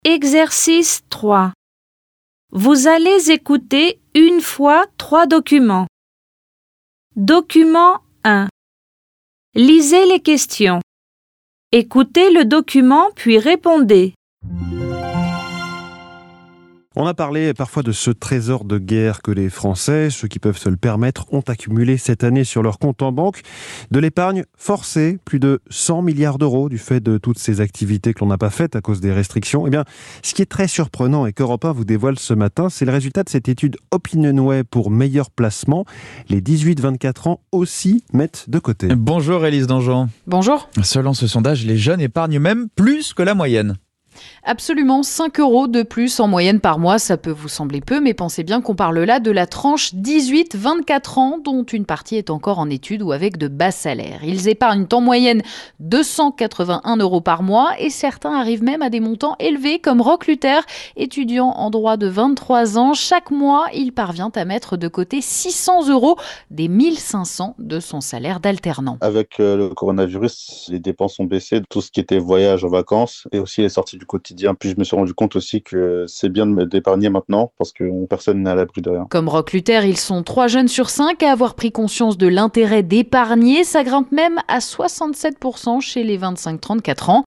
Exercice 3. Vous allez écouter une fois 3 documents. Document 1. Lisez les questions. Écoutez le document puis répondez. On a parlé parfois de ce trésor de guerre que les Français, ceux qui peuvent se le permettre, ont accumulé cette année sur leur compte en banque. De l'épargne forcée, plus de 100 milliards d'euros du fait de toutes ces activités que l'on n'a pas faites à cause des restrictions. Eh bien, ce qui est très surprenant et qu'Europe 1 vous dévoile ce matin, c'est le résultat de cette étude Opinionway pour meilleur placement. Les 18-24 ans aussi mettent de côté. Bonjour Élise Dangean. Bonjour. Selon ce sondage, les jeunes épargnent même plus que la moyenne. Absolument, 5 € de plus en moyenne par mois, ça peut vous sembler peu, mais pensez bien qu'on parle là de la tranche 18-24 ans, dont une partie est encore en études ou avec de bas salaires. Ils épargnent en moyenne 281 € par mois et certains arrivent même à des montants élevés, comme Roch Luther, étudiant en droit de 23 ans. Chaque mois, il parvient à mettre de côté 600 €, des 1500 de son salaire d'alternant. Avec le coronavirus, les dépenses ont baissé, tout ce qui était voyage en vacances et aussi les sorties du quotidien. Puis je me suis rendu compte aussi que c'est bien d'épargner maintenant parce que personne n'est à l'abri de rien. Comme Roch Luther, ils sont 3 jeunes sur 5 à avoir pris conscience de l'intérêt d'épargner. Ça grimpe même à 67% chez les 25-34 ans.